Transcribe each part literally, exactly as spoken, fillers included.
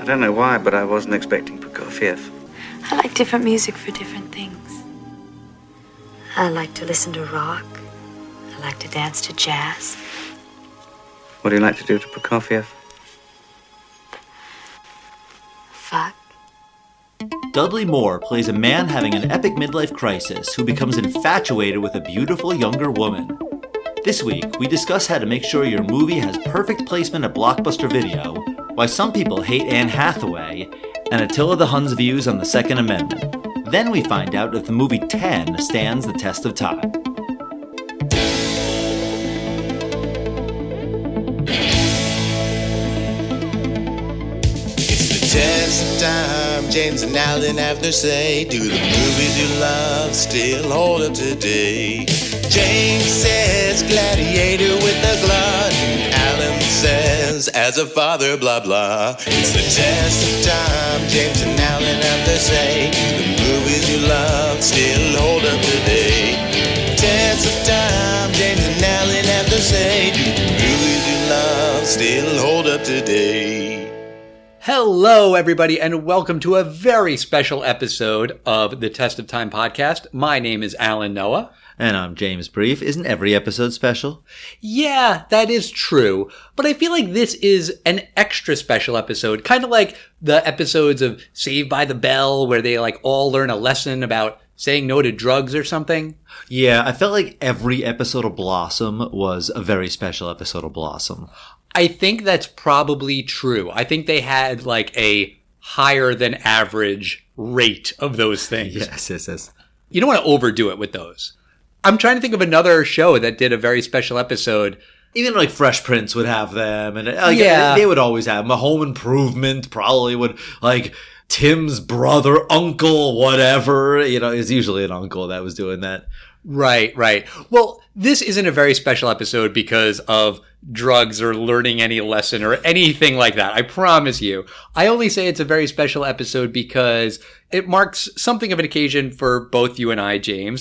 don't know why, but I wasn't expecting Prokofiev. I like different music for different things. I like to listen to rock. I like to dance to jazz. What do you like to do to Prokofiev? Fuck. Dudley Moore plays a man having an epic midlife crisis who becomes infatuated with a beautiful younger woman. This week, we discuss how to make sure your movie has perfect placement at Blockbuster Video, why some people hate Anne Hathaway, and Attila the Hun's views on the Second Amendment. Then we find out if the movie ten stands the test of time. It's the test of time, James and Alan have their say. Do the movies you love still hold up today? James says Gladiator with a glut, and Alan says as a father blah blah. It's the test of time, James and Alan have their say. Do the movies you love still hold up today? Test of time, James and Alan have their say. Do the movies you love still hold up today? Hello, everybody, and welcome to a very special episode of the Test of Time podcast. My name is Alan Noah. And I'm James Brief. Isn't every episode special? Yeah, that is true. But I feel like this is an extra special episode, kind of like the episodes of Saved by the Bell, where they like all learn a lesson about saying no to drugs or something. Yeah, I felt like every episode of Blossom was a very special episode of Blossom. I think that's probably true. I think they had like a higher than average rate of those things. Yes, yes, yes. You don't want to overdo it with those. I'm trying to think of another show that did a very special episode. Even like Fresh Prince would have them, and like, yeah. they would always have them. A Home Improvement probably would, like Tim's brother, uncle, whatever. You know, it's usually an uncle that was doing that. Right, right. Well, this isn't a very special episode because of drugs or learning any lesson or anything like that. I promise you. I only say it's a very special episode because it marks something of an occasion for both you and I, James.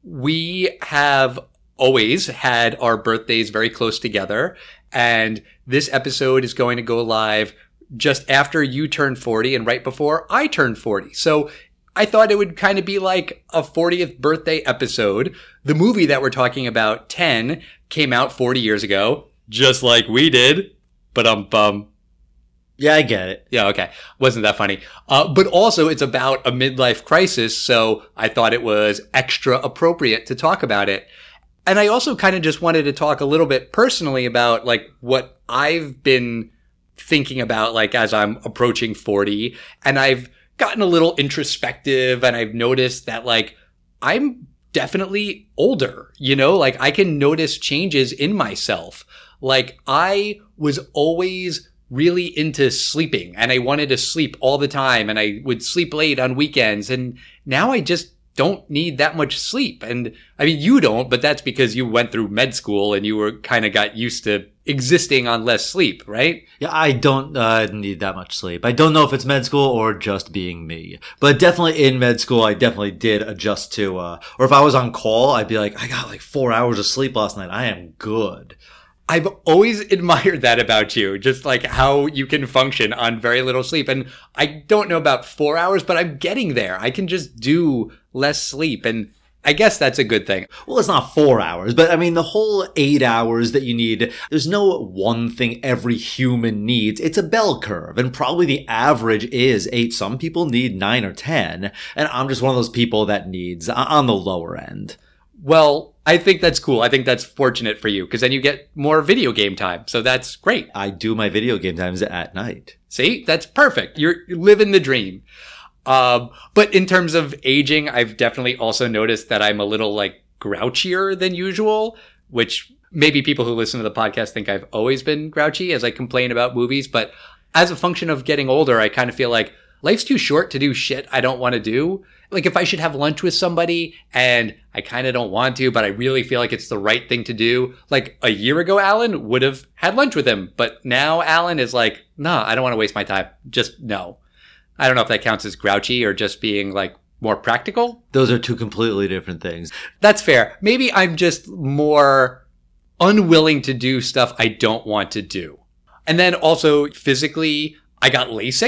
We have always had our birthdays very close together, and this episode is going to go live just after you turn forty and right before I turn forty. So I thought it would kind of be like a fortieth birthday episode. The movie that we're talking about, ten, came out forty years ago, just like we did. But um bum. Yeah, I get it. Yeah, okay. Wasn't that funny? Uh, but also it's about a midlife crisis, so I thought it was extra appropriate to talk about it. And I also kind of just wanted to talk a little bit personally about like what I've been thinking about like as I'm approaching forty, and I've gotten a little introspective, and I've noticed that like I'm definitely older, you know, like I can notice changes in myself. Like I was always really into sleeping, and I wanted to sleep all the time, and I would sleep late on weekends, and now I just don't need that much sleep. And I mean, you don't, but that's because you went through med school and you were kind of got used to existing on less sleep, right? Yeah, I don't uh, need that much sleep. I don't know if it's med school or just being me. But definitely in med school, I definitely did adjust to, uh, or if I was on call, I'd be like, I got like four hours of sleep last night. I am good. I've always admired that about you, just like how you can function on very little sleep. And I don't know about four hours, but I'm getting there. I can just do less sleep, and I guess that's a good thing. Well, it's not four hours, but I mean, the whole eight hours that you need, there's no one thing every human needs. It's a bell curve, and probably the average is eight. Some people need nine or ten, and I'm just one of those people that needs on the lower end. Well, I think that's cool. I think that's fortunate for you, because then you get more video game time. So that's great. I do my video game times at night. See, that's perfect. You're living the dream. Um, but in terms of aging, I've definitely also noticed that I'm a little like grouchier than usual, which maybe people who listen to the podcast think I've always been grouchy as I complain about movies. But as a function of getting older, I kind of feel like life's too short to do shit I don't want to do. Like if I should have lunch with somebody and I kind of don't want to, but I really feel like it's the right thing to do. Like a year ago, Alan would have had lunch with him, but now Alan is like, nah, I don't want to waste my time. Just no. I don't know if that counts as grouchy or just being like more practical. Those are two completely different things. That's fair. Maybe I'm just more unwilling to do stuff I don't want to do. And then also physically, I got LASIK.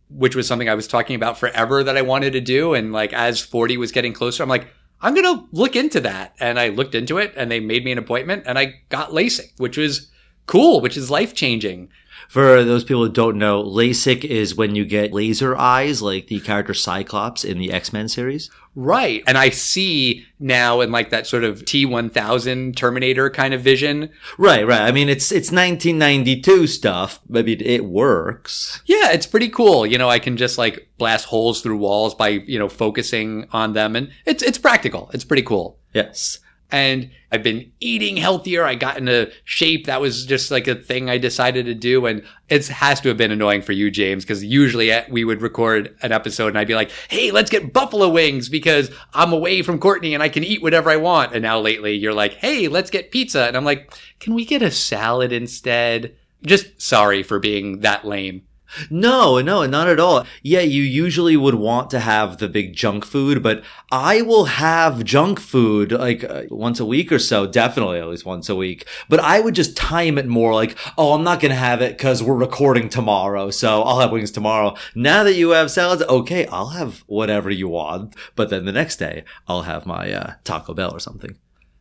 which was something I was talking about forever that I wanted to do. And like, as forty was getting closer, I'm like, I'm going to look into that. And I looked into it and they made me an appointment and I got LASIK, which was cool, which is life changing. For those people who don't know, LASIK is when you get laser eyes, like the character Cyclops in the X-Men series. Right. And I see now in like that sort of T one thousand Terminator kind of vision. Right, right. I mean, it's it's nineteen ninety-two stuff. I mean, it works. Yeah, it's pretty cool. You know, I can just like blast holes through walls by, you know, focusing on them. And it's it's practical. It's pretty cool. Yes. And I've been eating healthier. I got into shape. That was just like a thing I decided to do. And it has to have been annoying for you, James, because usually we would record an episode and I'd be like, hey, let's get buffalo wings because I'm away from Courtney and I can eat whatever I want. And now lately you're like, hey, let's get pizza. And I'm like, can we get a salad instead? Just sorry for being that lame. No, no, not at all. Yeah, you usually would want to have the big junk food, but I will have junk food like uh, once a week or so, definitely at least once a week. But I would just time it more like, oh, I'm not going to have it because we're recording tomorrow, so I'll have wings tomorrow. Now that you have salads, okay, I'll have whatever you want. But then the next day, I'll have my uh, Taco Bell or something.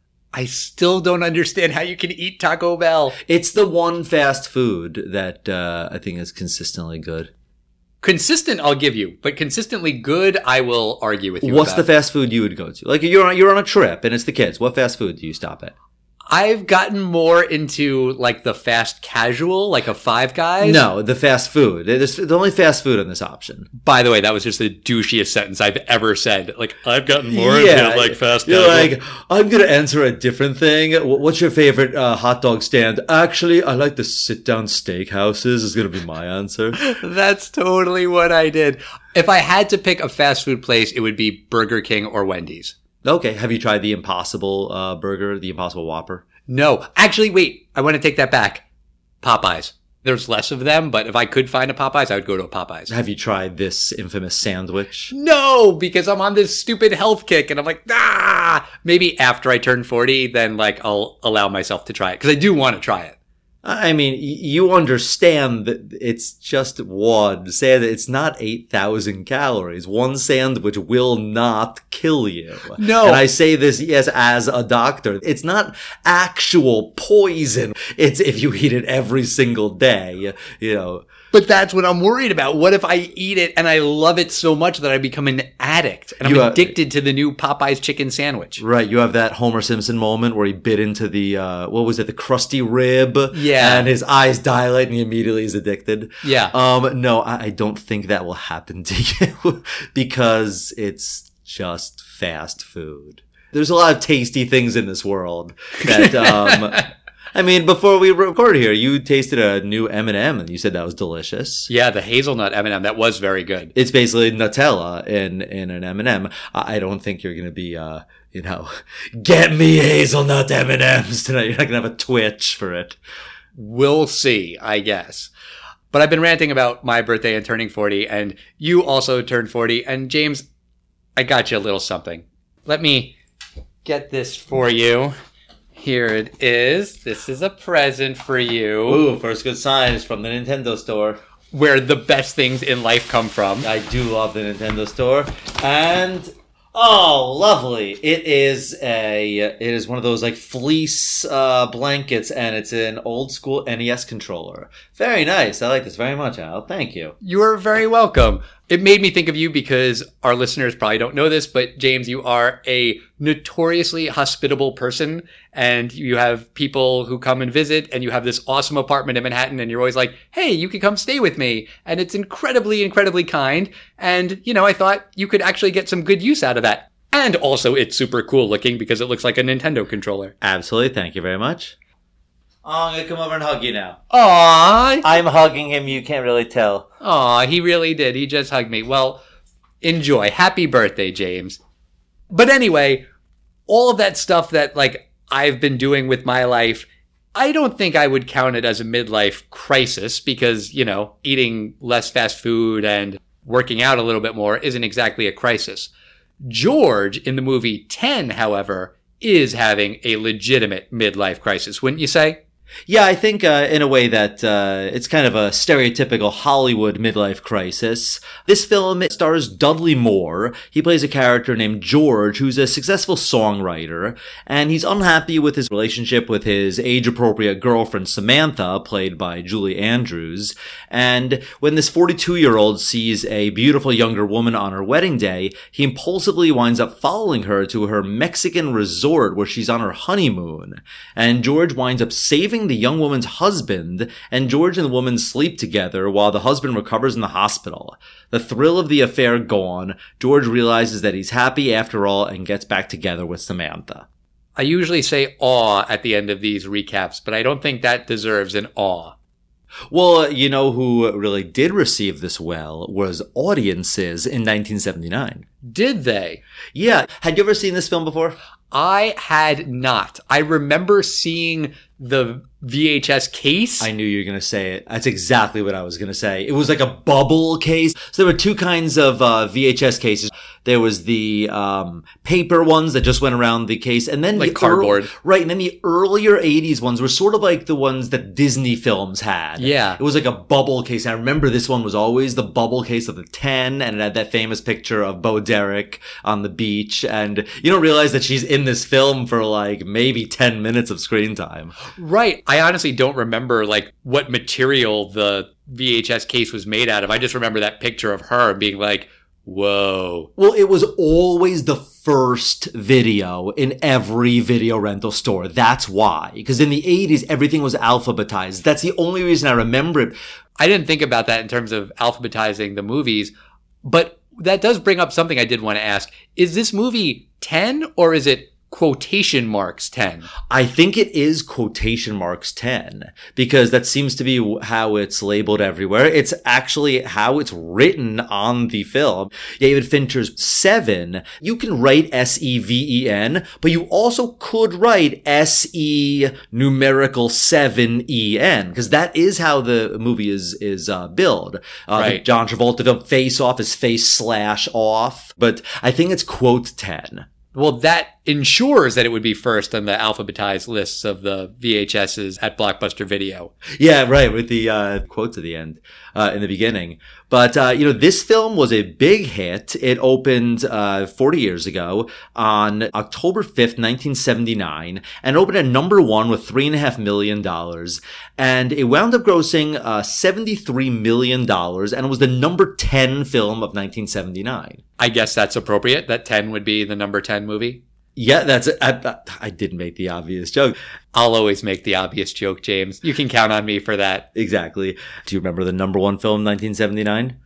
I still don't understand how you can eat Taco Bell. It's the one fast food that uh, I think is consistently good. Consistent, I'll give you, but consistently good, I will argue with you. What's about. the fast food you would go to? Like you're on, you're on a trip and it's the kids. What fast food do you stop at? I've gotten more into like the fast casual, like a Five Guys. No, the fast food. There's the only fast food on this option. By the way, that was just the douchiest sentence I've ever said. Like, I've gotten more yeah, into like fast you're casual. like, I'm going to answer a different thing. What's your favorite uh, hot dog stand? Actually, I like the sit-down steakhouses is going to be my answer. That's totally what I did. If I had to pick a fast food place, it would be Burger King or Wendy's. Okay. Have you tried the Impossible uh, Burger, the Impossible Whopper? No. Actually, wait. I want to take that back. Popeyes. There's less of them, but if I could find a Popeyes, I would go to a Popeyes. Have you tried this infamous sandwich? No, because I'm on this stupid health kick and I'm like, ah! Maybe after I turn forty, then like I'll allow myself to try it. Because I do want to try it. I mean, you understand that it's just one sandwich. It's not eight thousand calories. One sandwich will not kill you. No. And I say this, yes, as a doctor. It's not actual poison. It's if you eat it every single day, you know. But that's what I'm worried about. What if I eat it and I love it so much that I become an addict and I'm You, uh, addicted to the new Popeyes chicken sandwich? Right, you have that Homer Simpson moment where he bit into the, uh, what was it, the crusty rib? Yeah. And his eyes dilate and he immediately is addicted. Yeah. Um, no, I, I don't think that will happen to you because it's just fast food. There's a lot of tasty things in this world that, um, I mean, before we recorded here, you tasted a new M and M and you said that was delicious. Yeah, the hazelnut M and M, that was very good. It's basically Nutella in, in an M and M. I don't think you're going to be, uh, you know, get me hazelnut M and M's tonight. You're not going to have a twitch for it. We'll see, I guess. But I've been ranting about my birthday and turning forty, and you also turned forty. And James, I got you a little something. Let me get this for you. Here it is. This is a present for you. Ooh, first good sign is from the Nintendo store. Where the best things in life come from. I do love the Nintendo store. And, oh, lovely. It is a, it is one of those like fleece uh, blankets and it's an old school N E S controller. Very nice. I like this very much, Al. Thank you. You are very welcome. It made me think of you because our listeners probably don't know this, but James, you are a notoriously hospitable person and you have people who come and visit and you have this awesome apartment in Manhattan and you're always like, hey, you can come stay with me. And it's incredibly, incredibly kind. And, you know, I thought you could actually get some good use out of that. And also it's super cool looking because it looks like a Nintendo controller. Absolutely. Thank you very much. Oh, I'm going to come over and hug you now. Aww. I'm hugging him. You can't really tell. Aw, he really did. He just hugged me. Well, enjoy. Happy birthday, James. But anyway, all of that stuff that, like, I've been doing with my life, I don't think I would count it as a midlife crisis because, you know, eating less fast food and working out a little bit more isn't exactly a crisis. George, in the movie ten, however, is having a legitimate midlife crisis, wouldn't you say? Yeah, I think uh, in a way that uh, it's kind of a stereotypical Hollywood midlife crisis. This film stars Dudley Moore. He plays a character named George, who's a successful songwriter, and he's unhappy with his relationship with his age-appropriate girlfriend Samantha, played by Julie Andrews. And when this forty-two-year-old sees a beautiful younger woman on her wedding day, he impulsively winds up following her to her Mexican resort where she's on her honeymoon. And George winds up saving the young woman's husband, and George and the woman sleep together while the husband recovers in the hospital. The thrill of the affair gone, George realizes that he's happy after all and gets back together with Samantha. I usually say aw at the end of these recaps, but I don't think that deserves an aw. Well, you know who really did receive this well was audiences in nineteen seventy-nine. Did they? Yeah. Had you ever seen this film before? I had not. I remember seeing the V H S case. I knew you were going to say it. That's exactly what I was going to say. It was like a bubble case. So there were two kinds of uh, V H S cases. There was the um, paper ones that just went around the case, and then like the cardboard, ear- right? And then the earlier eighties ones were sort of like the ones that Disney films had. Yeah, it was like a bubble case. And I remember this one was always the bubble case of the ten, and it had that famous picture of Bo Derek on the beach. And you don't realize that she's in this film for like maybe ten minutes of screen time. Right. I honestly don't remember like what material the V H S case was made out of. I just remember that picture of her being like, whoa. Well, it was always the first video in every video rental store. That's why. Because in the eighties, everything was alphabetized. That's the only reason I remember it. I didn't think about that in terms of alphabetizing the movies, but that does bring up something I did want to ask. Is this movie ten or is it quotation marks ten? I think it is quotation marks ten because that seems to be how it's labeled everywhere. It's actually how it's written on the film. David Fincher's Seven, you can write S E V E N, but you also could write S E numerical seven E N because that is how the movie is is uh, billed. Uh, right. The John Travolta film Face Off is face slash off, but I think it's quote ten. Well, that ensures that it would be first on the alphabetized lists of the V H S's at Blockbuster Video. Yeah, right, with the uh, quotes at the end, uh, in the beginning. But, uh, you know, this film was a big hit. It opened uh, forty years ago on October fifth, nineteen seventy-nine, and opened at number one with three point five million dollars. And it wound up grossing uh, seventy-three million dollars, and it was the number ten film of nineteen seventy-nine. I guess that's appropriate, that ten would be the number ten movie. Yeah, that's it. I, I didn't make the obvious joke. I'll always make the obvious joke, James. You can count on me for that. Exactly. Do you remember the number one film, nineteen seventy-nine?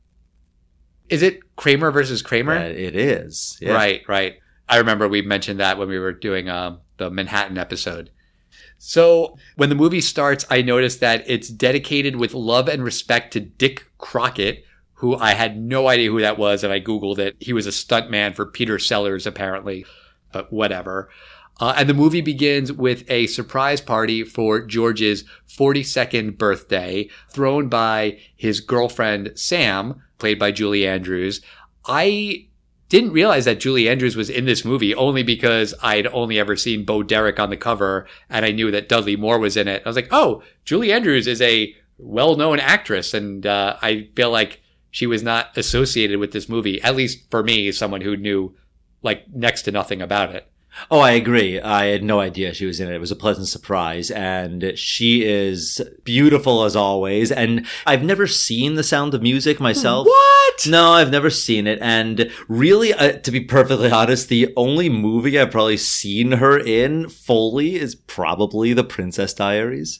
Is it Kramer versus Kramer? Uh, it is. Yeah. Right, right. I remember we mentioned that when we were doing um, the Manhattan episode. So when the movie starts, I noticed that it's dedicated with love and respect to Dick Crockett, who I had no idea who that was, and I Googled it. He was a stuntman for Peter Sellers, apparently. But whatever. Uh, and the movie begins with a surprise party for George's forty-second birthday, thrown by his girlfriend, Sam, played by Julie Andrews. I didn't realize that Julie Andrews was in this movie only because I'd only ever seen Bo Derek on the cover, and I knew that Dudley Moore was in it. I was like, oh, Julie Andrews is a well-known actress, and uh, I feel like she was not associated with this movie, at least for me, someone who knew like next to nothing about it. Oh, I agree. I had no idea she was in it. It was a pleasant surprise, and she is beautiful as always. And I've never seen The Sound of Music myself. What? No, I've never seen it. And really, uh, to be perfectly honest, the only movie I've probably seen her in fully is probably The Princess Diaries.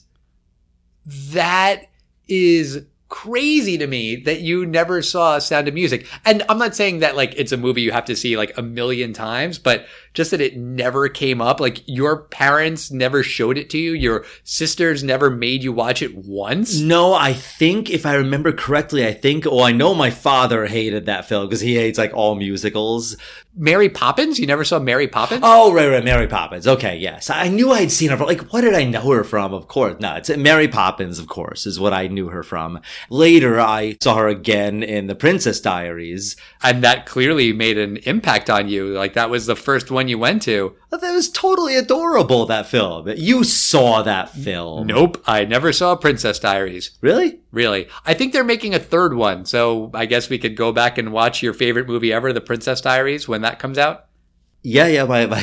That is crazy to me that you never saw Sound of Music. And I'm not saying that like it's a movie you have to see like a million times, but just that it never came up. Like your parents never showed it to you. Your sisters never made you watch it once. No, I think if I remember correctly, I think, oh, I know my father hated that film because he hates like all musicals. Mary Poppins? You never saw Mary Poppins? Oh, right, right. Mary Poppins. Okay, yes. I knew I'd seen her from, like, what did I know her from? Of course. No, it's Mary Poppins, of course, is what I knew her from. Later, I saw her again in The Princess Diaries. And that clearly made an impact on you. Like, that was the first one one you went to. That was totally adorable, that film. You saw that film. Nope, I never saw Princess Diaries. Really? Really. I think they're making a third one, so I guess we could go back and watch your favorite movie ever, The Princess Diaries, when that comes out. Yeah, yeah, my my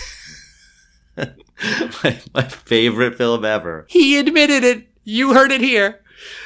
my, my favorite film ever. He admitted it. You heard it here.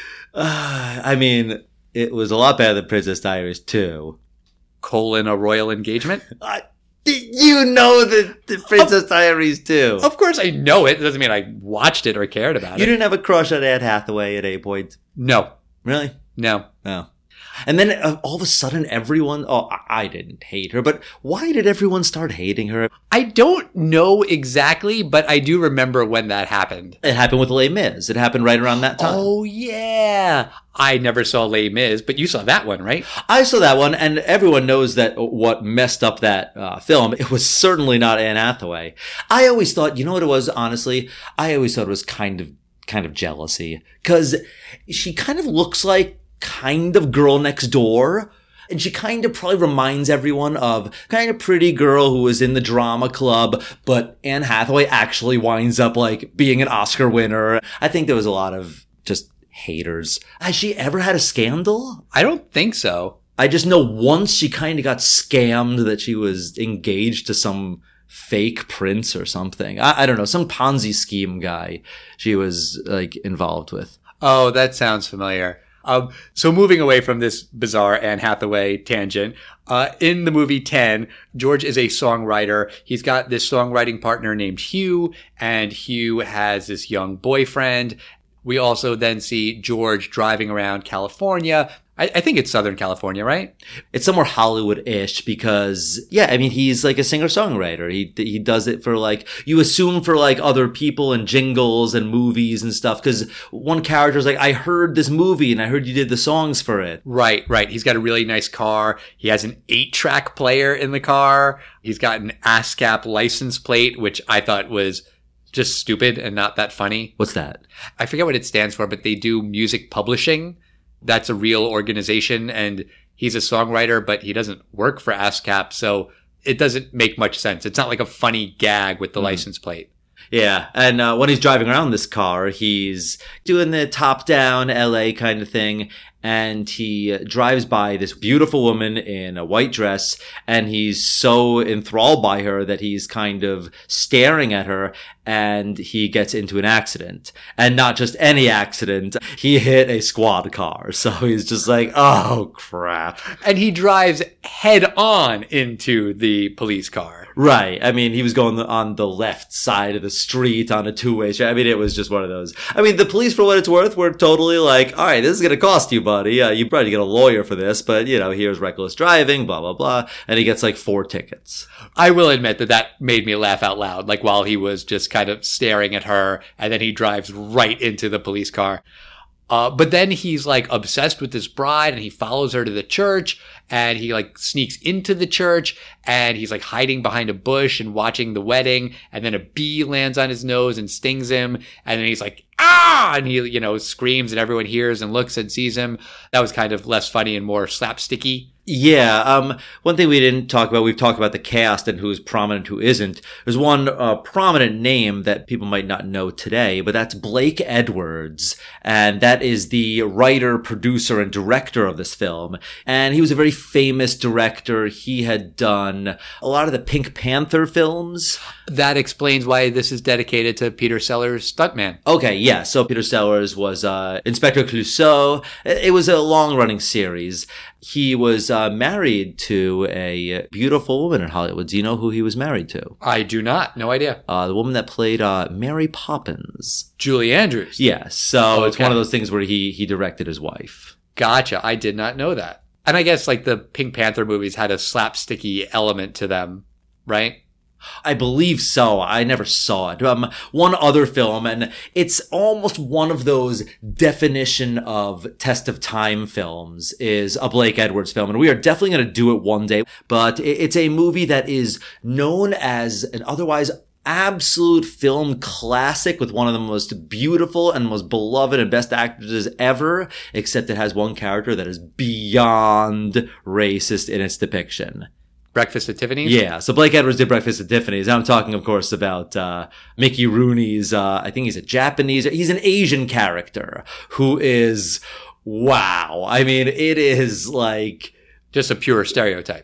Uh, I mean, it was a lot better than Princess Diaries two. Colon, a royal engagement? I, you know the, the Princess Diaries two. Of course I know it. It doesn't mean I watched it or cared about You it. didn't have a crush on Anne Hathaway at a point? No. Really? No. No. And then uh, all of a sudden everyone, oh, I didn't hate her, but why did everyone start hating her? I don't know exactly, but I do remember when that happened. It happened with Les Mis. It happened right around that time. Oh, yeah. I never saw Les Mis, but you saw that one, right? I saw that one, and everyone knows that what messed up that uh, film, it was certainly not Anne Hathaway. I always thought, you know what it was, honestly? I always thought it was kind of, kind of jealousy. Because she kind of looks like kind of Girl Next Door. And she kind of probably reminds everyone of kind of pretty girl who was in the drama club, but Anne Hathaway actually winds up like being an Oscar winner. I think there was a lot of just haters. Has she ever had a scandal? I don't think so. I just know once she kind of got scammed that she was engaged to some fake prince or something. I, I don't know, some Ponzi scheme guy she was like involved with. Oh, that sounds familiar. Um, so moving away from this bizarre Anne Hathaway tangent, uh, in the movie ten, George is a songwriter. He's got this songwriting partner named Hugh, and Hugh has this young boyfriend. We also then see George driving around California. I, I think it's Southern California, right? It's somewhere Hollywood-ish because, yeah, I mean, he's like a singer-songwriter. He he does it for like, you assume for like other people and jingles and movies and stuff. Because one character's like, I heard this movie and I heard you did the songs for it. Right, right. He's got a really nice car. He has an eight-track player in the car. He's got an ASCAP license plate, which I thought was just stupid and not that funny. What's that? I forget what it stands for, but they do music publishing. That's a real organization, and he's a songwriter, but he doesn't work for ASCAP, so it doesn't make much sense. It's not like a funny gag with the mm. license plate. Yeah, and uh, when he's driving around this car, he's doing the top-down L A kind of thing, and he drives by this beautiful woman in a white dress, and he's so enthralled by her that he's kind of staring at her, and he gets into an accident. And not just any accident, he hit a squad car. So he's just like, oh, crap. And he drives head on into the police car. Right. I mean, he was going on the left side of the street on a two-way street. I mean, it was just one of those. I mean, the police, for what it's worth, were totally like, all right, this is going to cost you, buddy. Uh, you probably get a lawyer for this, but, you know, here's reckless driving, blah, blah, blah. And he gets like four tickets. I will admit that that made me laugh out loud, like while he was just kind of staring at her, and then he drives right into the police car. Uh, but then he's like obsessed with this bride, and he follows her to the church, and he like sneaks into the church, and he's like hiding behind a bush and watching the wedding, and then a bee lands on his nose and stings him, and then he's like, ah, and he, you know, screams, and everyone hears and looks and sees him. That was kind of less funny and more slapsticky. Yeah, um, one thing we didn't talk about, we've talked about the cast and who's prominent, who isn't. There's one uh, prominent name that people might not know today, but that's Blake Edwards. And that is the writer, producer, and director of this film. And he was a very famous director. He had done a lot of the Pink Panther films. That explains why this is dedicated to Peter Sellers' stuntman. Okay, yeah. So Peter Sellers was uh, Inspector Clouseau. It was a long-running series. He was uh, married to a beautiful woman in Hollywood. Do you know who he was married to? I do not. No idea. Uh, the woman that played uh, Mary Poppins. Julie Andrews. Yeah. So okay. It's one of those things where he, he directed his wife. Gotcha. I did not know that. And I guess like the Pink Panther movies had a slapsticky element to them, right? I believe so. I never saw it. Um, one other film, and it's almost one of those definition of test of time films, is a Blake Edwards film. And we are definitely going to do it one day. But it's a movie that is known as an otherwise absolute film classic with one of the most beautiful and most beloved and best actresses ever, except it has one character that is beyond racist in its depiction. Breakfast at Tiffany's? Yeah, so Blake Edwards did Breakfast at Tiffany's. I'm talking, of course, about uh, Mickey Rooney's, uh, I think he's a Japanese, he's an Asian character who is, wow. I mean, it is like... Just a pure stereotype.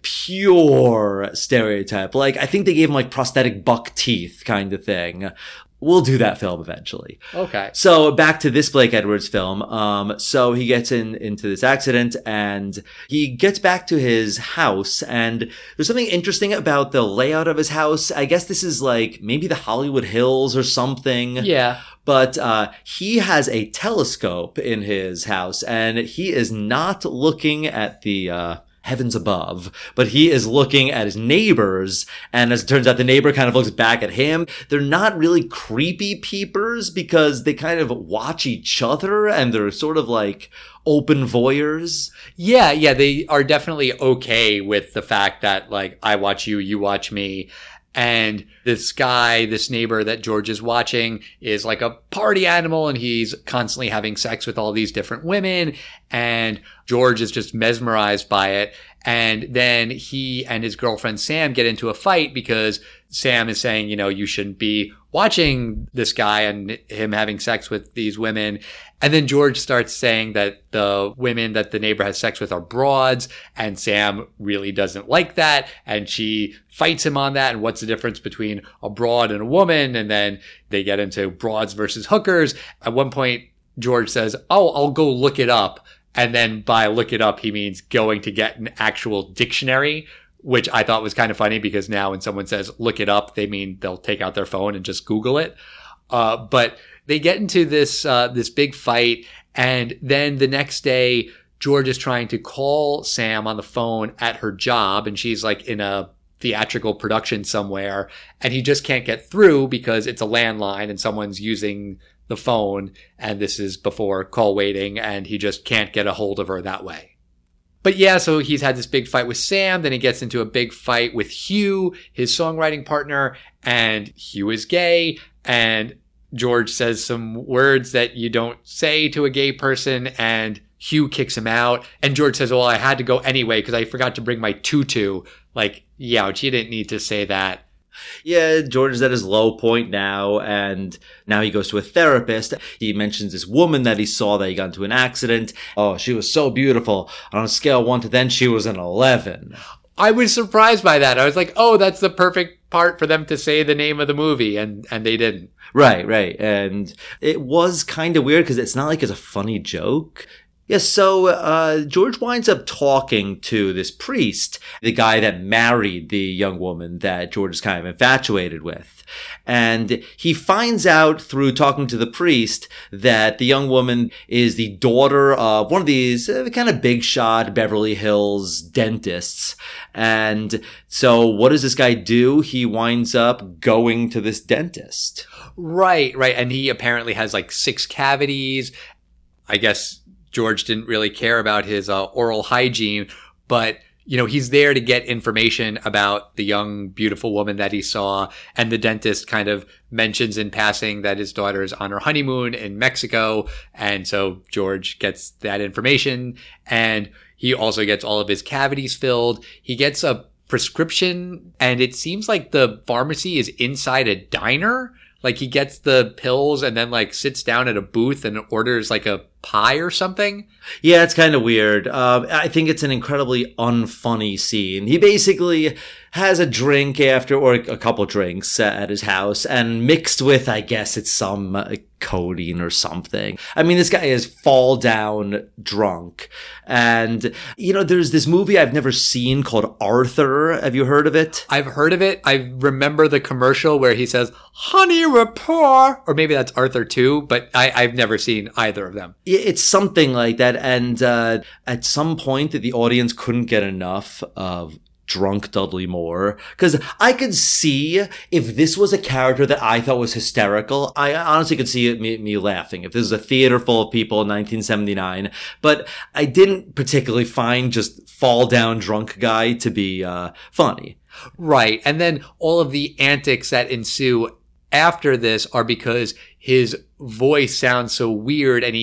Pure stereotype. Like, I think they gave him like prosthetic buck teeth kind of thing. We'll do that film eventually. Okay. So back to this Blake Edwards film. Um, so he gets in, into this accident and he gets back to his house, and there's something interesting about the layout of his house. I guess this is like maybe the Hollywood Hills or something. Yeah. But, uh, he has a telescope in his house, and he is not looking at the, uh, heavens above, but he is looking at his neighbors, and as it turns out, the neighbor kind of looks back at him. They're not really creepy peepers because they kind of watch each other, and they're sort of like open voyeurs. Yeah, yeah, they are definitely okay with the fact that, like, I watch you, you watch me. And this guy, this neighbor that George is watching is like a party animal, and he's constantly having sex with all these different women. And George is just mesmerized by it. And then he and his girlfriend Sam get into a fight because Sam is saying, you know, you shouldn't be watching this guy and him having sex with these women. And then George starts saying that the women that the neighbor has sex with are broads, and Sam really doesn't like that, and she fights him on that, and what's the difference between a broad and a woman, and then they get into broads versus hookers. At one point, George says, oh, I'll go look it up, and then by look it up, he means going to get an actual dictionary, which I thought was kind of funny because now when someone says look it up, they mean they'll take out their phone and just Google it. Uh, but they get into this, uh, this big fight. And then the next day, George is trying to call Sam on the phone at her job, and she's like in a theatrical production somewhere, and he just can't get through because it's a landline and someone's using the phone, and this is before call waiting, and he just can't get a hold of her that way. But yeah, so he's had this big fight with Sam, then he gets into a big fight with Hugh, his songwriting partner, and Hugh is gay, and George says some words that you don't say to a gay person, and Hugh kicks him out, and George says, well, I had to go anyway because I forgot to bring my tutu. Like, yeah, you didn't need to say that. Yeah, George is at his low point now, and now he goes to a therapist. He mentions this woman that he saw that he got into an accident. Oh, she was so beautiful. On a scale of one to ten, she was an eleven. I was surprised by that. I was like, oh, that's the perfect part for them to say the name of the movie, and, and they didn't. Right, right. And it was kind of weird because it's not like it's a funny joke. Yeah, so uh George winds up talking to this priest, the guy that married the young woman that George is kind of infatuated with. And he finds out through talking to the priest that the young woman is the daughter of one of these uh, kind of big shot Beverly Hills dentists. And so what does this guy do? He winds up going to this dentist. Right, right. And he apparently has like six cavities. I guess George didn't really care about his uh, oral hygiene, but, you know, he's there to get information about the young, beautiful woman that he saw. And the dentist kind of mentions in passing that his daughter is on her honeymoon in Mexico. And so George gets that information, and he also gets all of his cavities filled. He gets a prescription, and it seems like the pharmacy is inside a diner. Like, he gets the pills and then, like, sits down at a booth and orders, like, a pie or something. Yeah, it's kind of weird. Uh, I think it's an incredibly unfunny scene. He basically has a drink after, or a couple drinks at his house, and mixed with, I guess it's some uh, codeine or something. I mean, this guy is fall down drunk. And, you know, there's this movie I've never seen called Arthur. Have you heard of it? I've heard of it. I remember the commercial where he says, honey, we're poor. Or maybe that's Arthur too, but I, I've never seen either of them. It's something like that. And uh, at some point, the audience couldn't get enough of drunk Dudley Moore, because I could see if this was a character that I thought was hysterical, I honestly could see it, me, me laughing if this was a theater full of people in nineteen seventy-nine, but I didn't particularly find just fall down drunk guy to be uh funny. Right. And then all of the antics that ensue after this are because his voice sounds so weird, and he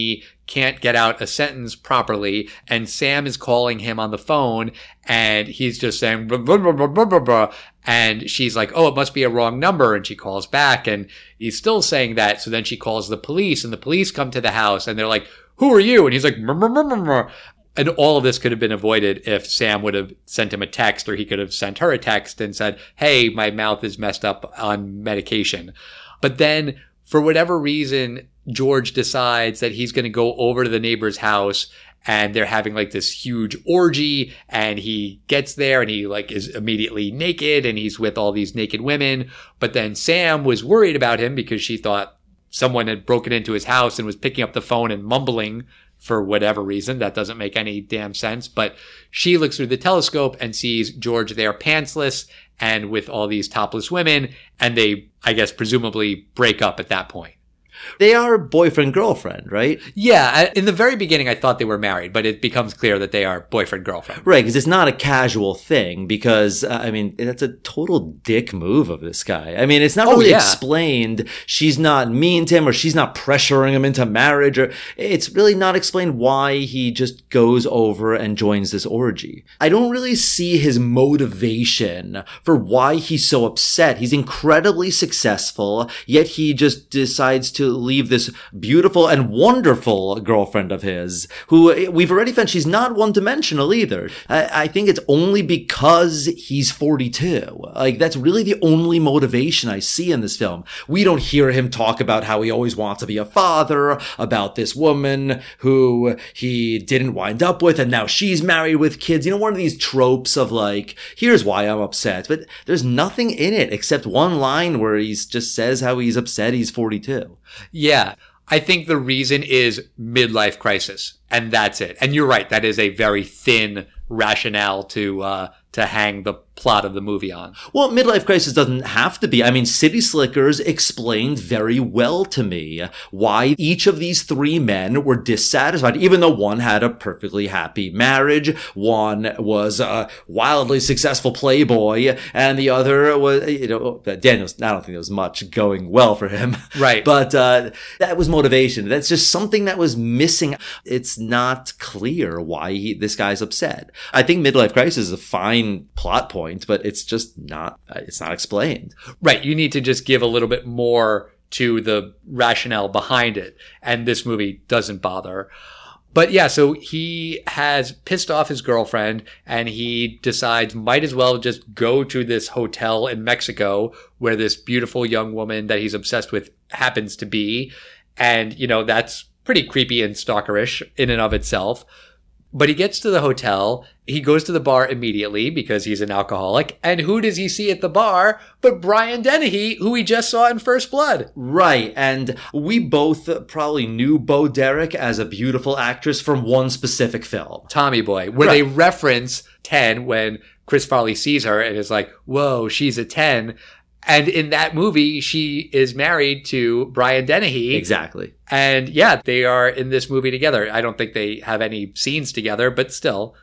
can't get out a sentence properly, and Sam is calling him on the phone, and he's just saying, blah, blah, blah, blah, blah, blah, blah. And she's like, oh, it must be a wrong number. And she calls back, and he's still saying that. So then she calls the police, and the police come to the house, and they're like, who are you? And he's like, mur, mur, mur, mur, mur. And all of this could have been avoided if Sam would have sent him a text, or he could have sent her a text and said, hey, my mouth is messed up on medication. But then, for whatever reason, George decides that he's going to go over to the neighbor's house, and they're having like this huge orgy, and he gets there and he like is immediately naked, and he's with all these naked women. But then Sam was worried about him because she thought someone had broken into his house and was picking up the phone and mumbling for whatever reason. That doesn't make any damn sense. But she looks through the telescope and sees George there pantsless and with all these topless women. And they, I guess, presumably break up at that point. They are boyfriend-girlfriend, right? Yeah. In the very beginning, I thought they were married, but it becomes clear that they are boyfriend-girlfriend. Right, because it's not a casual thing, because, uh, I mean, that's a total dick move of this guy. I mean, it's not Oh, really yeah. explained. She's not mean to him, or she's not pressuring him into marriage, or it's really not explained why he just goes over and joins this orgy. I don't really see his motivation for why he's so upset. He's incredibly successful, yet he just decides to leave this beautiful and wonderful girlfriend of his, who we've already found she's not one-dimensional either. I, I think it's only because he's forty-two. Like, that's really the only motivation I see in this film. We don't hear him talk about how he always wants to be a father, about this woman who he didn't wind up with, and now she's married with kids. You know, one of these tropes of like, here's why I'm upset. But there's nothing in it except one line where he just says how he's upset he's forty-two. Yeah. I think the reason is midlife crisis, and that's it. And you're right. That is a very thin rationale to, uh, to hang the plot of the movie on. Well, midlife crisis doesn't have to be. I mean, City Slickers explained very well to me why each of these three men were dissatisfied, even though one had a perfectly happy marriage, one was a wildly successful playboy, and the other was, you know, Daniel's, I don't think there was much going well for him. Right. But uh, that was motivation. That's just something that was missing. It's not clear why he, this guy's upset. I think midlife crisis is a fine plot point, but it's just not, it's not explained. Right. You need to just give a little bit more to the rationale behind it. And this movie doesn't bother. But yeah, so he has pissed off his girlfriend, and he decides might as well just go to this hotel in Mexico where this beautiful young woman that he's obsessed with happens to be. And, you know, that's pretty creepy and stalkerish in and of itself. But he gets to the hotel, he goes to the bar immediately because he's an alcoholic, and who does he see at the bar but Brian Dennehy, who he just saw in First Blood? Right, and we both probably knew Bo Derek as a beautiful actress from one specific film. Tommy Boy, where Right. they reference ten when Chris Farley sees her and is like, whoa, she's a ten. And in that movie, she is married to Brian Dennehy. Exactly. And yeah, they are in this movie together. I don't think they have any scenes together, but still.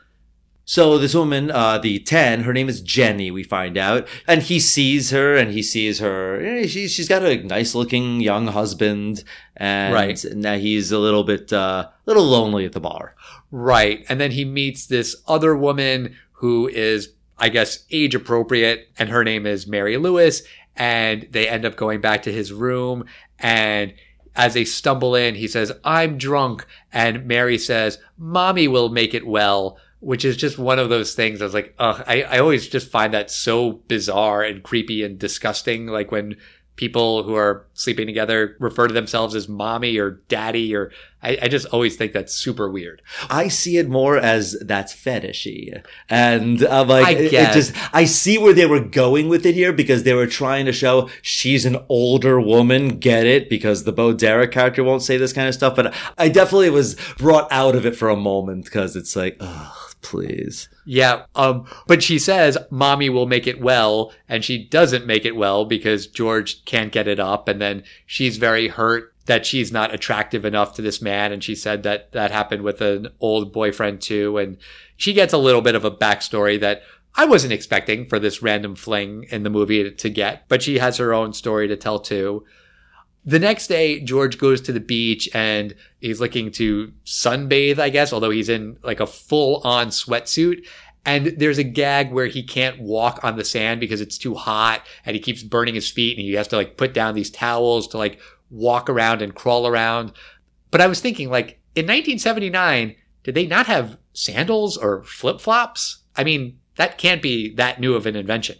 So this woman, uh, the ten, her name is Jenny, we find out. And he sees her, and he sees her, eh, she, she's got a nice looking young husband. And Right. now he's a little bit, uh, a little lonely at the bar. Right. And then he meets this other woman who is, I guess, age appropriate, and her name is Mary Lewis, and they end up going back to his room, and as they stumble in, he says, I'm drunk, and Mary says, Mommy will make it well, which is just one of those things I was like, ugh, I, I always just find that so bizarre and creepy and disgusting, like when people who are sleeping together refer to themselves as mommy or daddy, or I, I just always think that's super weird. I see it more as that's fetishy. And I'm like, I it, it guess. just, I see where they were going with it here, because they were trying to show she's an older woman, get it? Because the Bo Derek character won't say this kind of stuff. But I definitely was brought out of it for a moment, because it's like, ugh, please. Yeah, um, but she says mommy will make it well, and she doesn't make it well because George can't get it up, and then she's very hurt that she's not attractive enough to this man, and she said that that happened with an old boyfriend too, and she gets a little bit of a backstory that I wasn't expecting for this random fling in the movie to get, but she has her own story to tell too. The next day, George goes to the beach and he's looking to sunbathe, I guess, although he's in like a full-on sweatsuit. And there's a gag where he can't walk on the sand because it's too hot and he keeps burning his feet and he has to like put down these towels to like walk around and crawl around. But I was thinking, like, in nineteen seventy-nine, did they not have sandals or flip-flops? I mean, that can't be that new of an invention.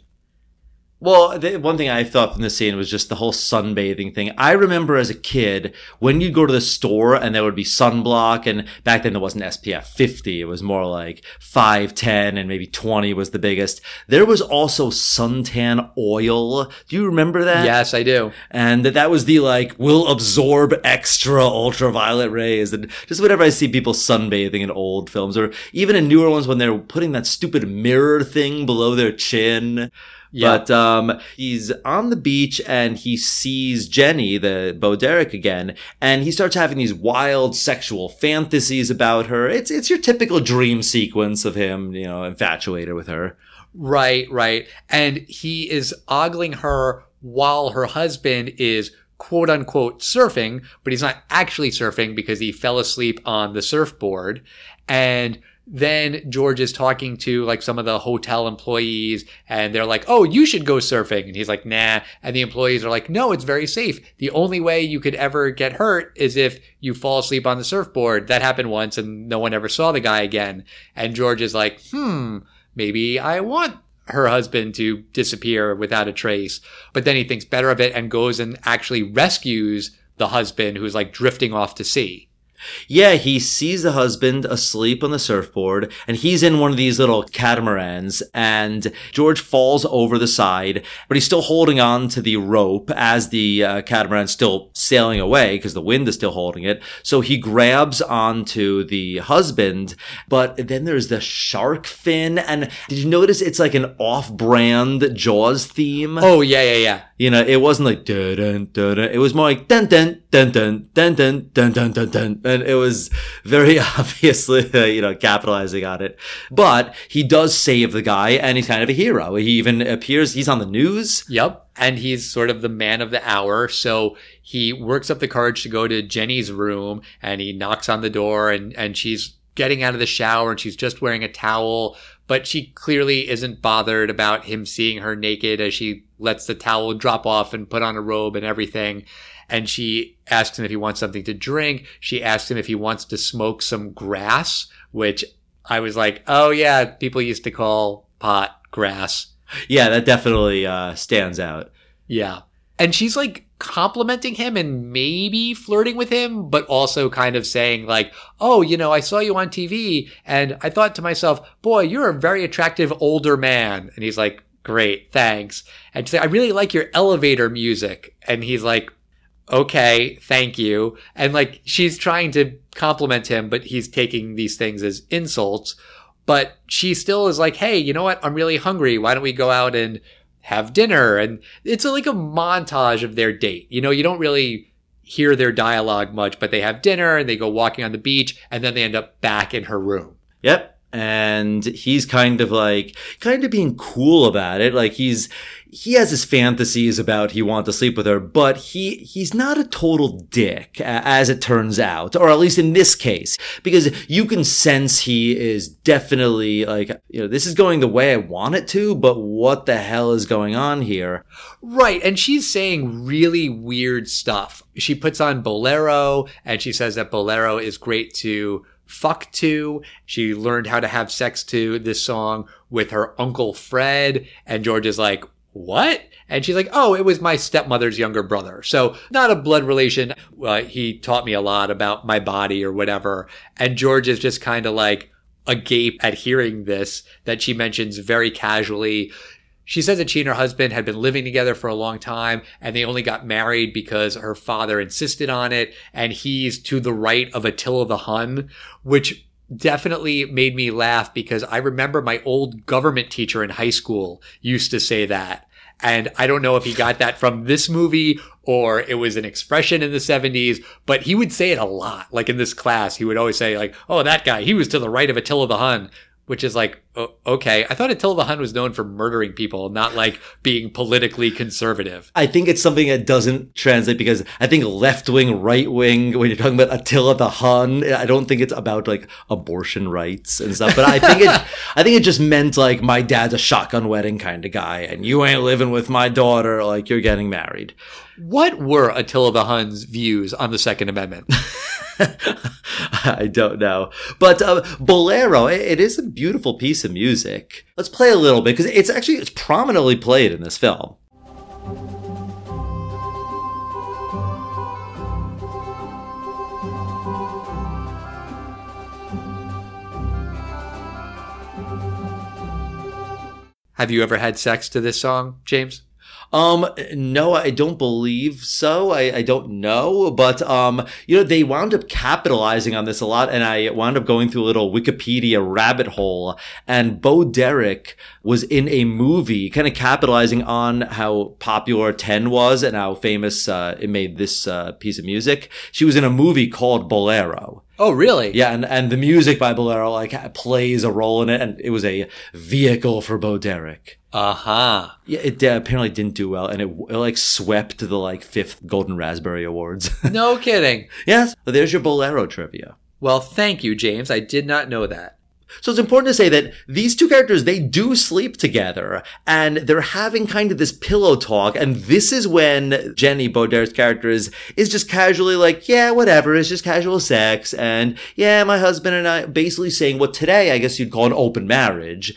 Well, the one thing I thought from the scene was just the whole sunbathing thing. I remember as a kid, when you'd go to the store and there would be sunblock, and back then there wasn't S P F fifty. It was more like five, ten, and maybe twenty was the biggest. There was also suntan oil. Do you remember that? Yes, I do. And that that was the, like, will absorb extra ultraviolet rays. And just whenever I see people sunbathing in old films, or even in newer ones when they're putting that stupid mirror thing below their chin. Yeah. But um, he's on the beach and he sees Jenny, the Bo Derek again, and he starts having these wild sexual fantasies about her. It's it's your typical dream sequence of him, you know, infatuated with her. Right, right. And he is ogling her while her husband is quote unquote surfing, but he's not actually surfing because he fell asleep on the surfboard. And then George is talking to like some of the hotel employees and they're like, oh, you should go surfing. And he's like, nah. And the employees are like, no, it's very safe. The only way you could ever get hurt is if you fall asleep on the surfboard. That happened once and no one ever saw the guy again. And George is like, hmm, maybe I want her husband to disappear without a trace. But then he thinks better of it and goes and actually rescues the husband who's like drifting off to sea. Yeah, he sees the husband asleep on the surfboard, and he's in one of these little catamarans, and George falls over the side, but he's still holding on to the rope as the uh, catamaran's still sailing away, because the wind is still holding it. So he grabs onto the husband, but then there's the shark fin, and did you notice it's like an off-brand Jaws theme? Oh, yeah, yeah, yeah. You know, it wasn't like dun dun dun dun. It was more like dun dun dun dun dun dun dun dun dun dun, and it was very obviously, uh, you know, capitalizing on it. But he does save the guy, and he's kind of a hero. He even appears. He's on the news. Yep, and he's sort of the man of the hour. So he works up the courage to go to Jenny's room, and he knocks on the door, and and she's getting out of the shower, and she's just wearing a towel. But she clearly isn't bothered about him seeing her naked as she lets the towel drop off and put on a robe and everything. And she asks him if he wants something to drink. She asks him if he wants to smoke some grass, which I was like, oh yeah, people used to call pot grass. Yeah, that definitely uh, stands out. Yeah. And she's like complimenting him and maybe flirting with him, but also kind of saying like, oh, you know, I saw you on T V and I thought to myself, boy, you're a very attractive older man. And he's like, great, thanks. And she's like, I really like your elevator music. And he's like, okay, thank you. And like, she's trying to compliment him, but he's taking these things as insults. But she still is like, hey, you know what? I'm really hungry. Why don't we go out and have dinner? And it's a, like a montage of their date. You know, you don't really hear their dialogue much, but they have dinner and they go walking on the beach and then they end up back in her room. Yep. And he's kind of like, kind of being cool about it. Like he's, he has his fantasies about he wants to sleep with her, but he, he's not a total dick, as it turns out, or at least in this case, because you can sense he is definitely like, you know, this is going the way I want it to, but what the hell is going on here? Right. And she's saying really weird stuff. She puts on Bolero and she says that Bolero is great to fuck to. She learned how to have sex to this song with her Uncle Fred. And George is like, what? And she's like, oh, it was my stepmother's younger brother. So not a blood relation. Uh, he taught me a lot about my body or whatever. And George is just kind of like agape at hearing this, that she mentions very casually. She says that she and her husband had been living together for a long time and they only got married because her father insisted on it. And he's to the right of Attila the Hun, which definitely made me laugh because I remember my old government teacher in high school used to say that. And I don't know if he got that from this movie or it was an expression in the seventies, but he would say it a lot. Like in this class, he would always say like, oh, that guy, he was to the right of Attila the Hun. which is like, oh, okay. I thought Attila the Hun was known for murdering people, not like being politically conservative. I think it's something that doesn't translate because I think left wing, right wing, when you're talking about Attila the Hun, I don't think it's about like abortion rights and stuff. But I think it, I think it just meant like my dad's a shotgun wedding kind of guy, and you ain't living with my daughter, like you're getting married. What were Attila the Hun's views on the Second Amendment? I don't know. But uh, Bolero, it, it is a beautiful piece of music. Let's play a little bit because it's actually it's prominently played in this film. Have you ever had sex to this song, James? Um, no, I don't believe so. I, I don't know. But, um, you know, they wound up capitalizing on this a lot. And I wound up going through a little Wikipedia rabbit hole. And Bo Derek was in a movie kind of capitalizing on how popular ten was and how famous uh, it made this uh, piece of music. She was in a movie called Bolero. Oh, really? Yeah, and, and the music by Bolero like plays a role in it, and it was a vehicle for Bo Derek. Uh-huh. Yeah, it uh, apparently didn't do well, and it, it like swept the like fifth Golden Raspberry Awards. No kidding. Yes, well, there's your Bolero trivia. Well, thank you, James. I did not know that. So it's important to say that these two characters, they do sleep together and they're having kind of this pillow talk. And this is when Jenny, Bo Derek's character, is, is just casually like, yeah, whatever. It's just casual sex. And yeah, my husband and I basically saying what today, I guess you'd call an open marriage.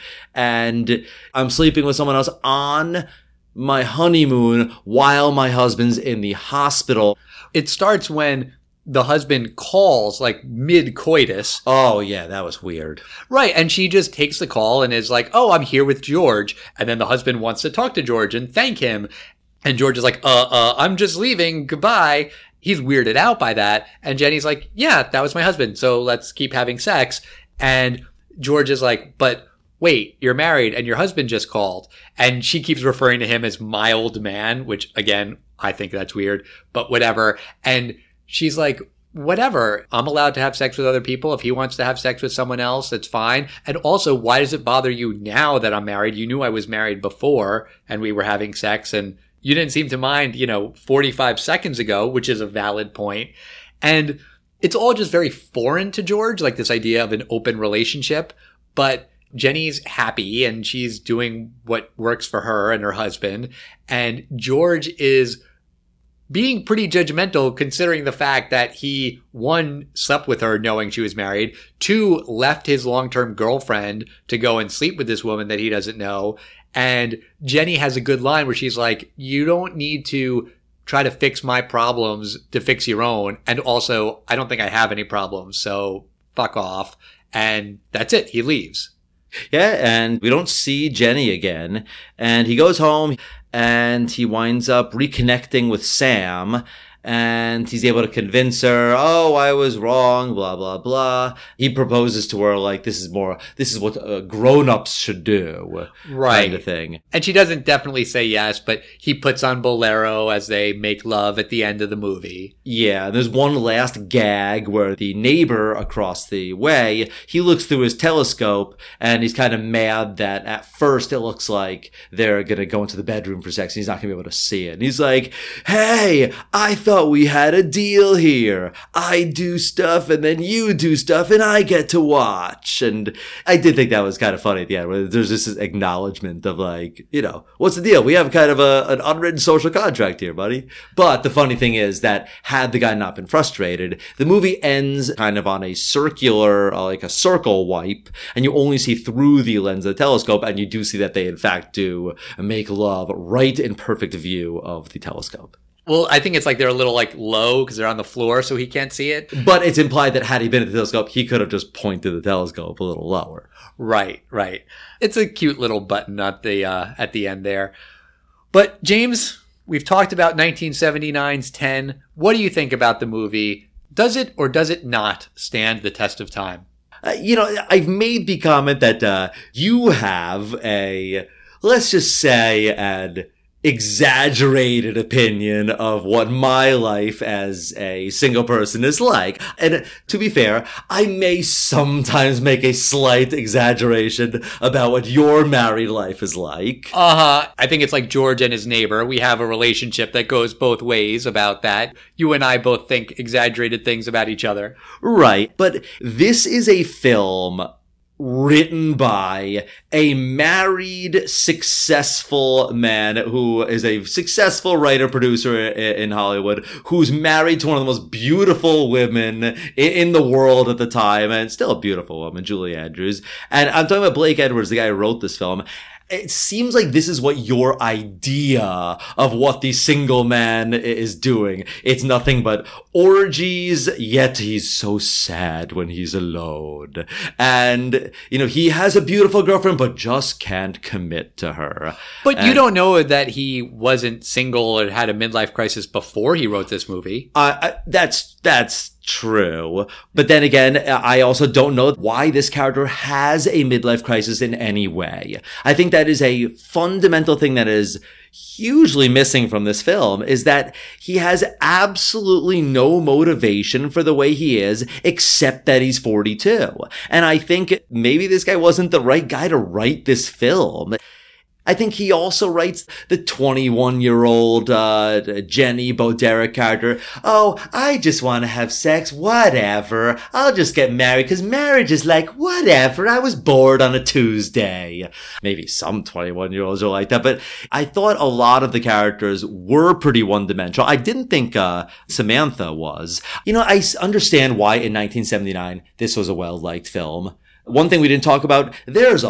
And I'm sleeping with someone else on my honeymoon while my husband's in the hospital. It starts when the husband calls like mid-coitus. Oh, yeah, that was weird. Right. And she just takes the call and is like, oh, I'm here with George. And then the husband wants to talk to George and thank him. And George is like, uh, uh, I'm just leaving. Goodbye. He's weirded out by that. And Jenny's like, yeah, that was my husband. So let's keep having sex. And George is like, but wait, you're married and your husband just called. And she keeps referring to him as my old man, which again, I think that's weird, but whatever. And she's like, whatever, I'm allowed to have sex with other people. If he wants to have sex with someone else, that's fine. And also, why does it bother you now that I'm married? You knew I was married before and we were having sex and you didn't seem to mind, you know, forty-five seconds ago, which is a valid point. And it's all just very foreign to George, like this idea of an open relationship. But Jenny's happy and she's doing what works for her and her husband. And George is being pretty judgmental considering the fact that he, one, slept with her knowing she was married, two, left his long-term girlfriend to go and sleep with this woman that he doesn't know. And Jenny has a good line where she's like, you don't need to try to fix my problems to fix your own. And also, I don't think I have any problems, so fuck off. And that's it. He leaves. Yeah, and we don't see Jenny again. And he goes home and he winds up reconnecting with Sam. And he's able to convince her, oh, I was wrong, blah, blah, blah. He proposes to her like, this is more, this is what uh, grown-ups should do. Right. Kind of thing. And she doesn't definitely say yes, but he puts on Bolero as they make love at the end of the movie. Yeah, there's one last gag where the neighbor across the way, he looks through his telescope and he's kind of mad that at first it looks like they're going to go into the bedroom for sex and he's not going to be able to see it. And he's like, hey, I thought we had a deal here. I do stuff and then you do stuff and I get to watch. And I did think that was kind of funny at the end where there's just this acknowledgement of like, you know, what's the deal? We have kind of a, an unwritten social contract here, buddy. But the funny thing is that had the guy not been frustrated, the movie ends kind of on a circular, uh, like a circle wipe, and you only see through the lens of the telescope, and you do see that they in fact do make love right in perfect view of the telescope. Well, I think it's like they're a little like low because they're on the floor so he can't see it. But it's implied that had he been at the telescope, he could have just pointed the telescope a little lower. Right, right. It's a cute little button at the, uh, at the end there. But James, we've talked about nineteen seventy-nine's ten. What do you think about the movie? Does it or does it not stand the test of time? Uh, you know, I've made the comment that uh, you have a, let's just say, an exaggerated opinion of what my life as a single person is like. And to be fair, I may sometimes make a slight exaggeration about what your married life is like. Uh-huh. I think it's like George and his neighbor. We have a relationship that goes both ways about that. You and I both think exaggerated things about each other. Right. But this is a film written by a married, successful man who is a successful writer, producer in Hollywood, who's married to one of the most beautiful women in the world at the time, and still a beautiful woman, Julie Andrews. And I'm talking about Blake Edwards, the guy who wrote this film. It seems like this is what your idea of what the single man is doing. It's nothing but orgies, yet he's so sad when he's alone. And, you know, he has a beautiful girlfriend, but just can't commit to her. But and, you don't know that he wasn't single or had a midlife crisis before he wrote this movie. Uh, I, that's, that's, True. But then again, I also don't know why this character has a midlife crisis in any way. I think that is a fundamental thing that is hugely missing from this film, is that he has absolutely no motivation for the way he is, except that he's forty-two. And I think maybe this guy wasn't the right guy to write this film. I think he also writes the twenty-one-year-old uh Jenny Boderick character. Oh, I just want to have sex, whatever. I'll just get married because marriage is like, whatever. I was bored on a Tuesday. Maybe some twenty-one-year-olds are like that, but I thought a lot of the characters were pretty one-dimensional. I didn't think uh Samantha was. You know, I understand why in nineteen seventy-nine this was a well-liked film. One thing we didn't talk about, there's a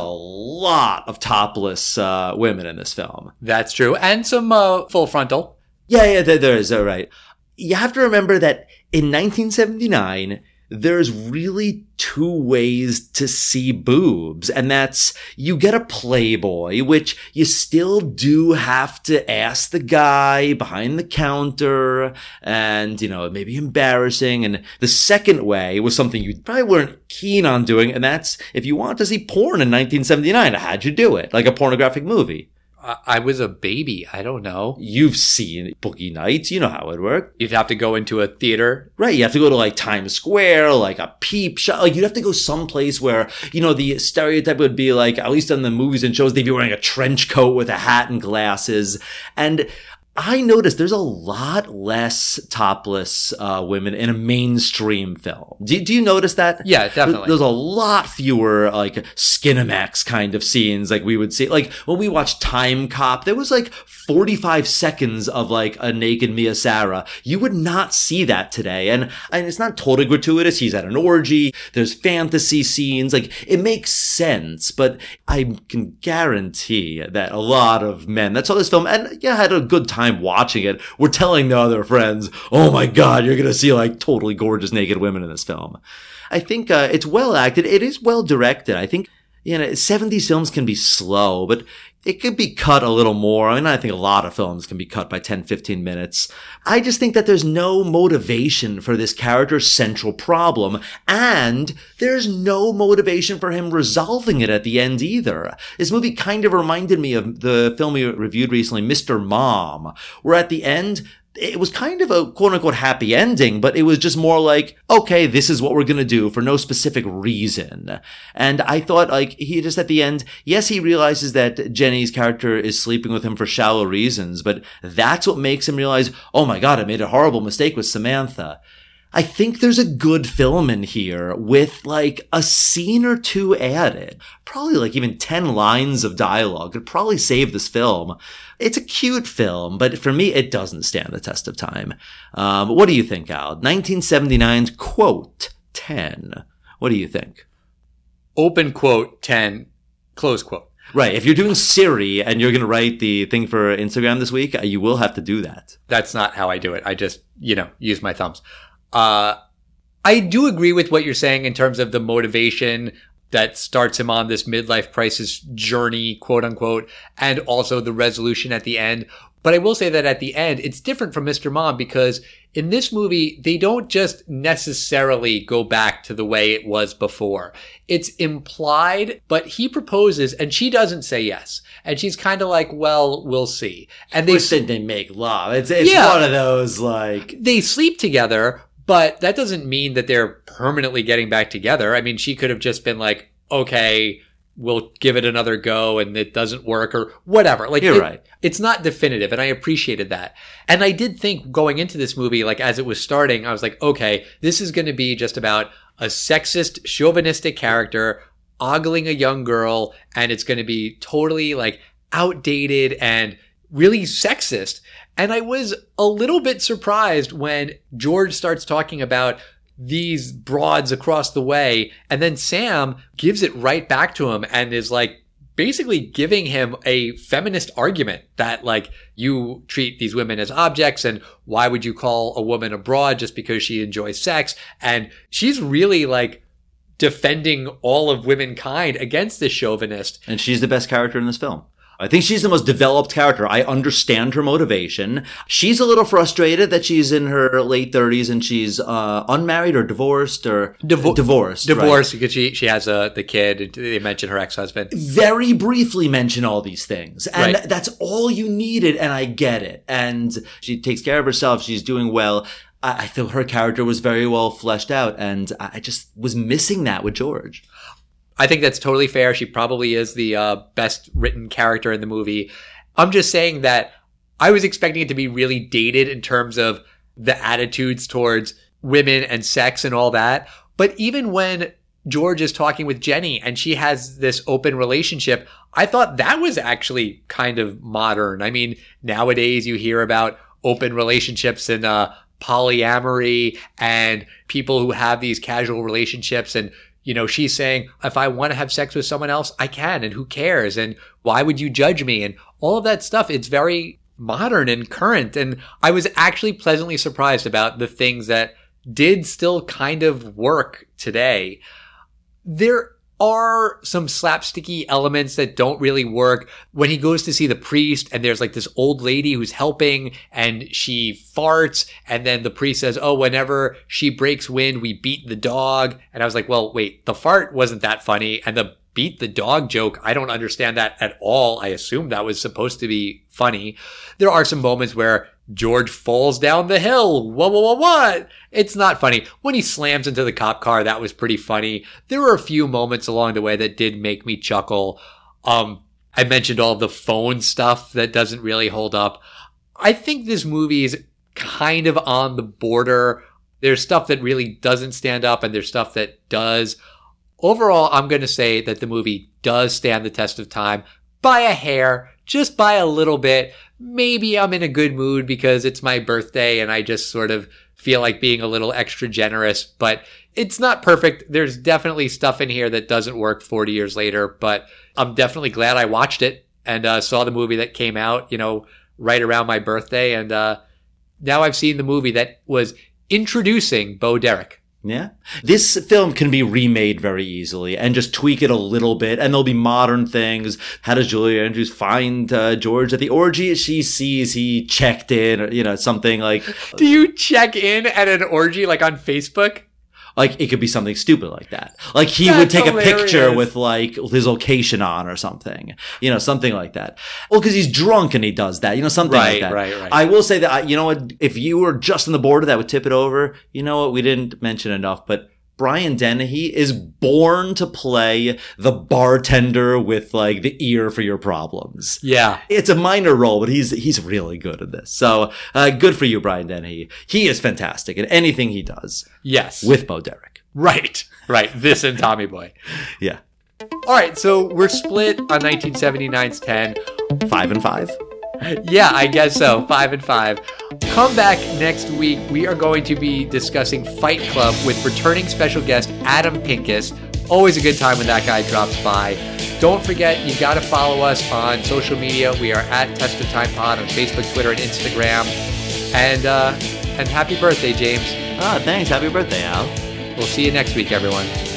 lot of topless uh, women in this film. That's true. And some uh, full frontal. Yeah, yeah, there, there is. All right. You have to remember that in nineteen seventy-nine, there's really two ways to see boobs. And that's, you get a Playboy, which you still do have to ask the guy behind the counter. And, you know, it may be embarrassing. And the second way was something you probably weren't keen on doing. And that's, if you want to see porn in nineteen seventy-nine, how'd you do it? Like a pornographic movie. I was a baby. I don't know. You've seen Boogie Nights. You know how it worked. You'd have to go into a theater. Right. You have to go to like Times Square, like a peep shop. Like you'd have to go someplace where, you know, the stereotype would be like, at least in the movies and shows, they'd be wearing a trench coat with a hat and glasses. And I noticed there's a lot less topless uh, women in a mainstream film. Do, do you notice that? Yeah, definitely. There's a lot fewer like Skinamax kind of scenes like we would see. Like when we watched Time Cop, there was like forty-five seconds of like a naked Mia Sara. You would not see that today. And, and it's not totally gratuitous. He's at an orgy. There's fantasy scenes. Like it makes sense, but I can guarantee that a lot of men that saw this film and yeah, had a good time watching it, we're telling their other friends, oh my God, you're going to see like totally gorgeous naked women in this film. I think uh, it's well acted. It is well directed. I think, you know, seventies films can be slow, but it could be cut a little more. I mean, I think a lot of films can be cut by ten, fifteen minutes. I just think that there's no motivation for this character's central problem, and there's no motivation for him resolving it at the end either. This movie kind of reminded me of the film we reviewed recently, Mister Mom, where at the end, it was kind of a quote-unquote happy ending, but it was just more like, okay, this is what we're going to do for no specific reason. And I thought, like, he just at the end, yes, he realizes that Jenny's character is sleeping with him for shallow reasons, but that's what makes him realize, oh my God, I made a horrible mistake with Samantha. I think there's a good film in here with like a scene or two added. Probably like even ten lines of dialogue could probably save this film. It's a cute film, but for me, it doesn't stand the test of time. Um, what do you think, Al? nineteen seventy-nine's quote ten. What do you think? Open quote ten, close quote. Right. If you're doing Siri and you're going to write the thing for Instagram this week, you will have to do that. That's not how I do it. I just, you know, use my thumbs. Uh, I do agree with what you're saying in terms of the motivation that starts him on this midlife crisis journey, quote unquote, and also the resolution at the end. But I will say that at the end, it's different from Mister Mom because in this movie, they don't just necessarily go back to the way it was before. It's implied, but he proposes and she doesn't say yes. And she's kind of like, well, we'll see. And they said they make love. It's, it's yeah, one of those like... They sleep together, but that doesn't mean that they're permanently getting back together. I mean, she could have just been like, okay, we'll give it another go and it doesn't work or whatever. Like, You're it, right. It's not definitive, and I appreciated that. And I did think going into this movie, like as it was starting, I was like, okay, this is going to be just about a sexist, chauvinistic character ogling a young girl, and it's going to be totally like outdated and really sexist. And I was a little bit surprised when George starts talking about these broads across the way, and then Sam gives it right back to him and is like basically giving him a feminist argument that like you treat these women as objects and why would you call a woman a broad just because she enjoys sex? And she's really like defending all of womankind against this chauvinist. And she's the best character in this film. I think she's the most developed character. I understand her motivation. She's a little frustrated that she's in her late thirties and she's uh, unmarried or divorced or Divo- divorced. Divorced right? because she, she has a, the kid. And they mention her ex-husband. Very briefly mention all these things. And Right. that's all you needed. And I get it. And she takes care of herself. She's doing well. I, I feel her character was very well fleshed out. And I just was missing that with George. I think that's totally fair. She probably is the uh, best written character in the movie. I'm just saying that I was expecting it to be really dated in terms of the attitudes towards women and sex and all that. But even when George is talking with Jenny and she has this open relationship, I thought that was actually kind of modern. I mean, nowadays you hear about open relationships and uh, polyamory and people who have these casual relationships, and you know, she's saying, if I want to have sex with someone else, I can, and who cares? And why would you judge me? And all of that stuff, it's very modern and current. And I was actually pleasantly surprised about the things that did still kind of work today. There are some slapsticky elements that don't really work. When he goes to see the priest and there's like this old lady who's helping and she farts, and then the priest says, oh, whenever she breaks wind, we beat the dog. And I was like, well, wait, the fart wasn't that funny. And the beat the dog joke, I don't understand that at all. I assumed that was supposed to be funny. There are some moments where George falls down the hill. What, what, what, what? It's not funny. When he slams into the cop car, that was pretty funny. There were a few moments along the way that did make me chuckle. Um, I mentioned all of the phone stuff that doesn't really hold up. I think this movie is kind of on the border. There's stuff that really doesn't stand up and there's stuff that does. Overall, I'm going to say that the movie does stand the test of time by a hair, just by a little bit. Maybe I'm in a good mood because it's my birthday and I just sort of feel like being a little extra generous, but it's not perfect. There's definitely stuff in here that doesn't work forty years later, but I'm definitely glad I watched it and uh, saw the movie that came out, you know, right around my birthday. And uh, now I've seen the movie that was introducing Bo Derek. Yeah. This film can be remade very easily and just tweak it a little bit, and there'll be modern things. How does Julia Andrews find uh, George at the orgy? She sees he checked in, or, you know, something like... Do you check in at an orgy, like on Facebook? Like, it could be something stupid like that. Like, he That's would take hilarious. a picture with, like, his location on or something. You know, something like that. Well, because he's drunk and he does that. You know, something Right, like that. right, right. I will say that, I, you know what, if you were just on the border, that would tip it over. You know what, we didn't mention enough, but Brian Dennehy is born to play the bartender with, like, the ear for your problems. Yeah. It's a minor role, but he's he's really good at this. So, uh, good for you, Brian Dennehy. He is fantastic at anything he does. Yes. With Bo Derek. Right. Right. This and Tommy Boy. Yeah. All right. So we're split on nineteen seventy-nine's ten. Five and five. Yeah, I guess so. Five and five. Come back next week. We are going to be discussing Fight Club with returning special guest Adam Pincus. Always a good time when that guy drops by. Don't forget, you got to follow us on social media. We are at Test of Time Pod on Facebook, Twitter, and Instagram. And uh, and happy birthday, James. Ah, thanks. Happy birthday, Al. We'll see you next week, everyone.